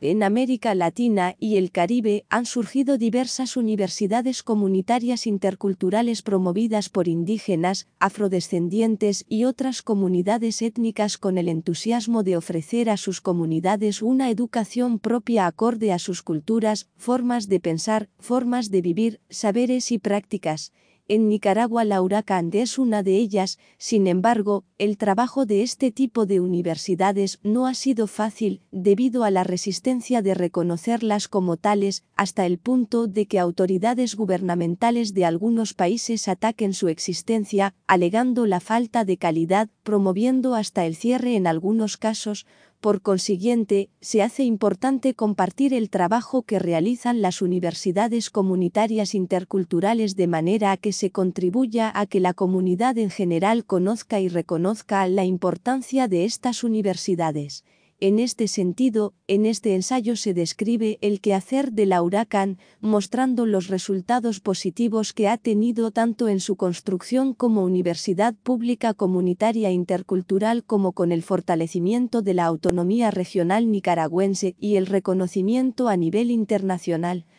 En América Latina y el Caribe han surgido diversas universidades comunitarias interculturales promovidas por indígenas, afrodescendientes y otras comunidades étnicas con el entusiasmo de ofrecer a sus comunidades una educación propia acorde a sus culturas, formas de pensar, formas de vivir, saberes y prácticas. En Nicaragua la Huracán es una de ellas. Sin embargo, el trabajo de este tipo de universidades no ha sido fácil, debido a la resistencia de reconocerlas como tales, hasta el punto de que autoridades gubernamentales de algunos países ataquen su existencia, alegando la falta de calidad, promoviendo hasta el cierre en algunos casos. Por consiguiente, se hace importante compartir el trabajo que realizan las universidades comunitarias interculturales de manera a que se contribuya a que la comunidad en general conozca y reconozca la importancia de estas universidades. En este sentido, en este ensayo se describe el quehacer de la Huracán, mostrando los resultados positivos que ha tenido tanto en su construcción como universidad pública comunitaria intercultural como con el fortalecimiento de la autonomía regional nicaragüense y el reconocimiento a nivel internacional.